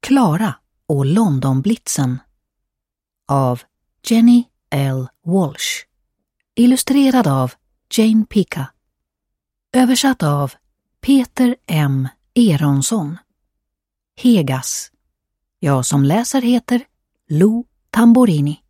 Clara och Londonblitzen av Jenny L. Walsh. Illustrerad av Jane Pica. Översatt av Peter M. Eronsson. Hegas. Jag som läser heter Lou Tamborini.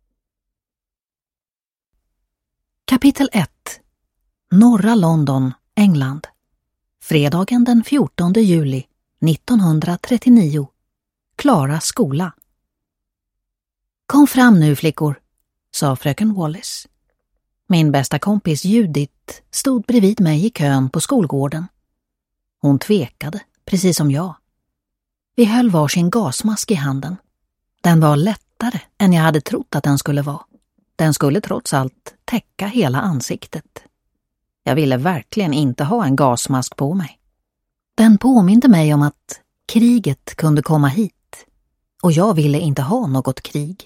Kapitel 1. Norra London, England. Fredagen den 14 juli 1939. Claras skola. Kom fram nu, flickor, sa fröken Wallis. Min bästa kompis Judith stod bredvid mig i kön på skolgården. Hon tvekade, precis som jag. Vi höll varsin gasmask i handen. Den var lättare än jag hade trott att den skulle vara. Den skulle trots allt täcka hela ansiktet. Jag ville verkligen inte ha en gasmask på mig. Den påminde mig om att kriget kunde komma hit, och jag ville inte ha något krig.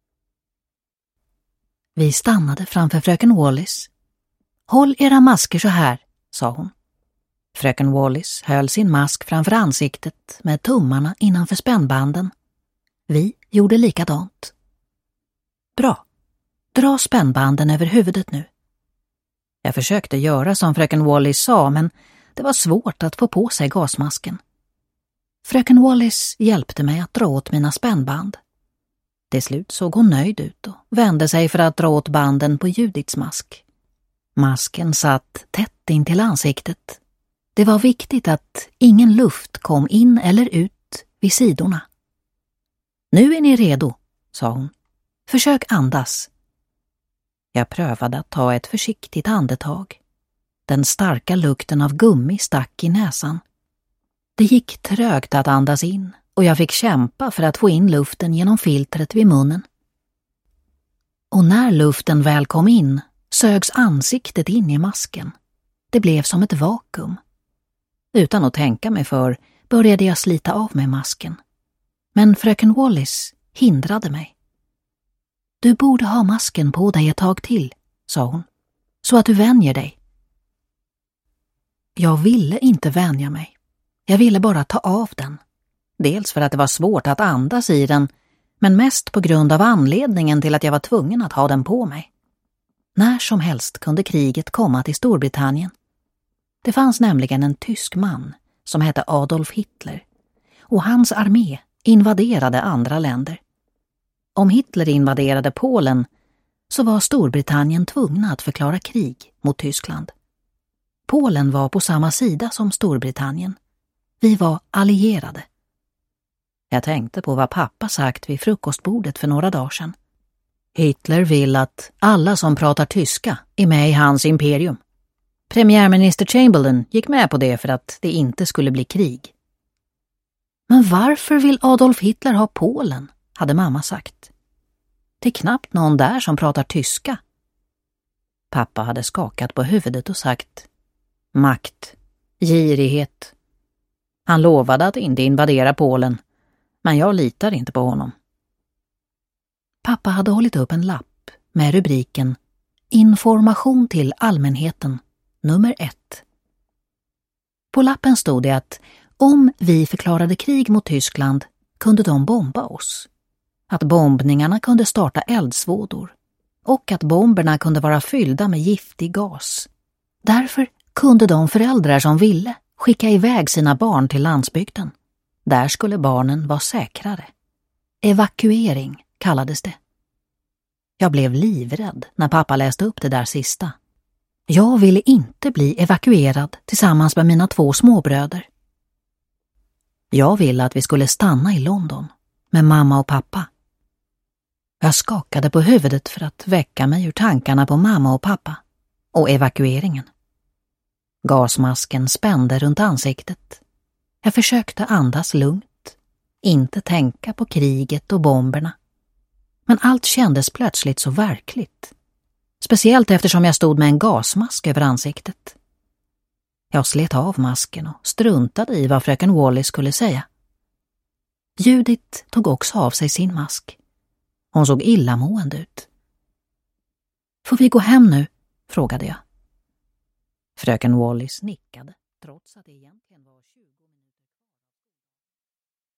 Vi stannade framför fröken Wallis. Håll era masker så här, sa hon. Fröken Wallis höll sin mask framför ansiktet med tummarna innanför spännbanden. Vi gjorde likadant. Bra, dra spännbanden över huvudet nu. Jag försökte göra som fröken Wallis sa, men det var svårt att få på sig gasmasken. Fröken Wallis hjälpte mig att dra åt mina spännband. Till slut såg hon nöjd ut och vände sig för att dra åt banden på Judiths mask. Masken satt tätt in till ansiktet. Det var viktigt att ingen luft kom in eller ut vid sidorna. Nu är ni redo, sa hon. Försök andas. Jag prövade att ta ett försiktigt andetag. Den starka lukten av gummi stack i näsan. Det gick trögt att andas in och jag fick kämpa för att få in luften genom filtret vid munnen. Och när luften väl kom in sögs ansiktet in i masken. Det blev som ett vakuum. Utan att tänka mig för började jag slita av med masken. Men fröken Wallis hindrade mig. Du borde ha masken på dig ett tag till, sa hon, så att du vänjer dig. Jag ville inte vänja mig. Jag ville bara ta av den. Dels för att det var svårt att andas i den, men mest på grund av anledningen till att jag var tvungen att ha den på mig. När som helst kunde kriget komma till Storbritannien. Det fanns nämligen en tysk man som hette Adolf Hitler, och hans armé invaderade andra länder. Om Hitler invaderade Polen så var Storbritannien tvungna att förklara krig mot Tyskland. Polen var på samma sida som Storbritannien. Vi var allierade. Jag tänkte på vad pappa sagt vid frukostbordet för några dagar sedan. Hitler vill att alla som pratar tyska är med i hans imperium. Premiärminister Chamberlain gick med på det för att det inte skulle bli krig. Men varför vill Adolf Hitler ha Polen, hade mamma sagt. Det är knappt någon där som pratar tyska. Pappa hade skakat på huvudet och sagt: makt, girighet. Han lovade att inte invadera Polen, men jag litar inte på honom. Pappa hade hållit upp en lapp med rubriken Information till allmänheten, nummer 1. På lappen stod det att om vi förklarade krig mot Tyskland kunde de bomba oss. Att bombningarna kunde starta eldsvådor och att bomberna kunde vara fyllda med giftig gas. Därför kunde de föräldrar som ville skicka iväg sina barn till landsbygden. Där skulle barnen vara säkrare. Evakuering kallades det. Jag blev livrädd när pappa läste upp det där sista. Jag ville inte bli evakuerad tillsammans med mina 2 småbröder. Jag ville att vi skulle stanna i London med mamma och pappa. Jag skakade på huvudet för att väcka mig ur tankarna på mamma och pappa och evakueringen. Gasmasken spände runt ansiktet. Jag försökte andas lugnt, inte tänka på kriget och bomberna. Men allt kändes plötsligt så verkligt. Speciellt eftersom jag stod med en gasmask över ansiktet. Jag slet av masken och struntade i vad fröken Wallis skulle säga. Judith tog också av sig sin mask. Hon såg illamående ut. Får vi gå hem nu? Frågade jag. Fröken Wallis nickade, trots att det egentligen var 20